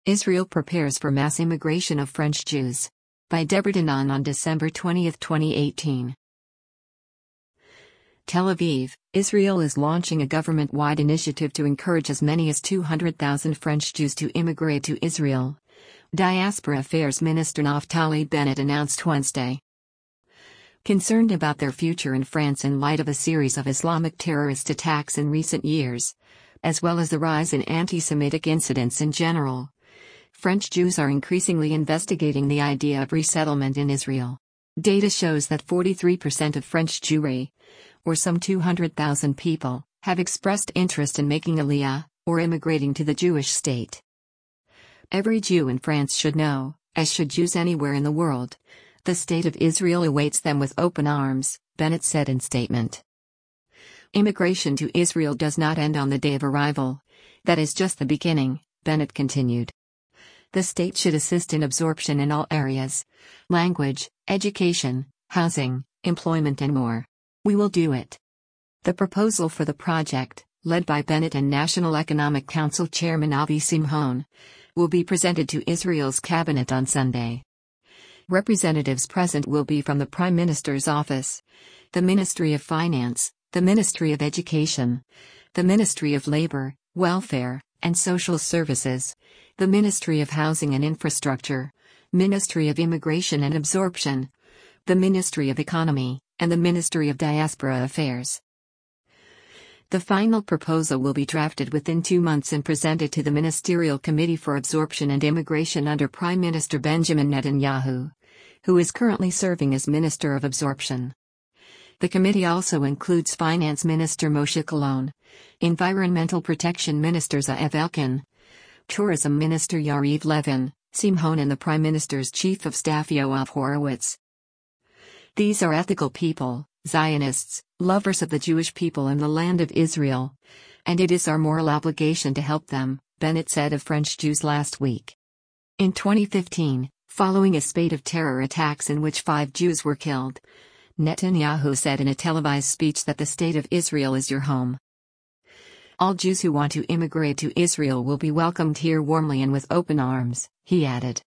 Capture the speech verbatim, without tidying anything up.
Israel prepares for mass immigration of French Jews. By Deborah Danon on December twentieth, twenty eighteen. Tel Aviv, Israel is launching a government-wide initiative to encourage as many as two hundred thousand French Jews to immigrate to Israel. Diaspora Affairs Minister Naftali Bennett announced Wednesday. Concerned about their future in France in light of a series of Islamic terrorist attacks in recent years, as well as the rise in anti-Semitic incidents in general, French Jews are increasingly investigating the idea of resettlement in Israel. Data shows that forty-three percent of French Jewry, or some two hundred thousand people, have expressed interest in making Aliyah, or immigrating to the Jewish state. Every Jew in France should know, as should Jews anywhere in the world, the state of Israel awaits them with open arms, Bennett said in statement. Immigration to Israel does not end on the day of arrival. That is just the beginning, Bennett continued. The state should assist in absorption in all areas: language, education, housing, employment and more. We will do it. The proposal for the project, led by Bennett and National Economic Council Chairman Avi Simhon, will be presented to Israel's cabinet on Sunday. Representatives present will be from the Prime Minister's office, the Ministry of Finance, the Ministry of Education, the Ministry of Labor, Welfare, and Social Services, the Ministry of Housing and Infrastructure, Ministry of Immigration and Absorption, the Ministry of Economy, and the Ministry of Diaspora Affairs. The final proposal will be drafted within two months and presented to the Ministerial Committee for Absorption and Immigration under Prime Minister Benjamin Netanyahu, who is currently serving as Minister of Absorption. The committee also includes Finance Minister Moshe Kahlon, Environmental Protection Minister Ze'ev Elkin, Tourism Minister Yariv Levin, Simhon and the Prime Minister's Chief of Staff Yoav Horowitz. These are ethical people, Zionists, lovers of the Jewish people and the land of Israel, and it is our moral obligation to help them, Bennett said of French Jews last week. In twenty fifteen, following a spate of terror attacks in which five Jews were killed, Netanyahu said in a televised speech that the state of Israel is your home. All Jews who want to immigrate to Israel will be welcomed here warmly and with open arms, he added.